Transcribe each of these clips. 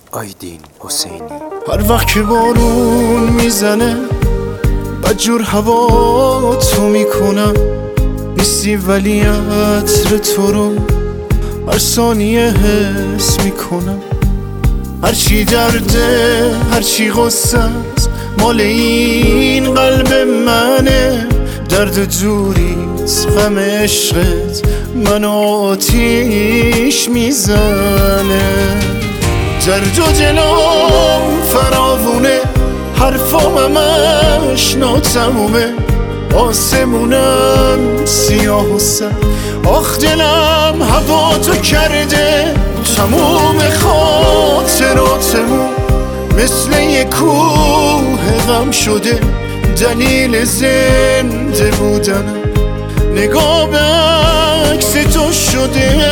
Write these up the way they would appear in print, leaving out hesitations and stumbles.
آیدین حسینی. هر وقت که بارون میزنه بدجور هوا تو میکنم، نیستی ولی عطر تو رو هر ثانیه حس میکنم. هرچی درده هرچی غصه است مال این قلب منه، درد دوریت غم عشقت منو آتیش میزنه. درد و دلم فراوونه، حرفام همش ناتمومه، آسمونم سیاه و سر، آخ دلم هوا تو کرده تموم خاطراتمون مثل یک کوه غم شده، دلیل زنده بودنم نگاه به عکس تو شده.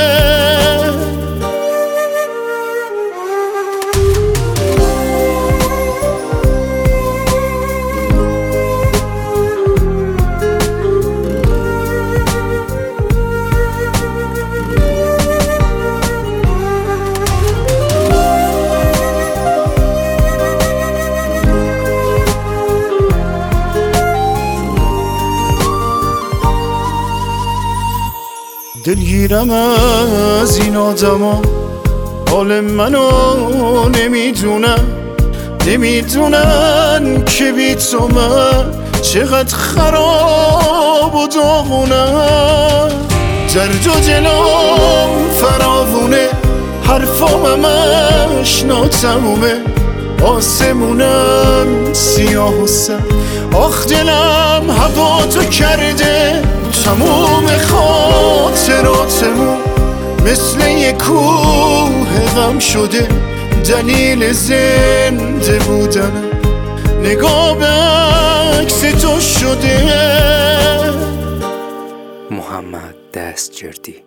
دلگیرم از این آدما، حال منو نمیدونن که بی تو من چقدر خراب و داغونم. درد و دلم فراوونه، حرفام همش ناتمومه، آسمونم سیاه و سر، آخ دلم هوا تو کرده تموم خاطراتمون مثل یک کوه غم شده، دلیل زنده بودنم نگاه به عکس تو شده. محمد دستجردی.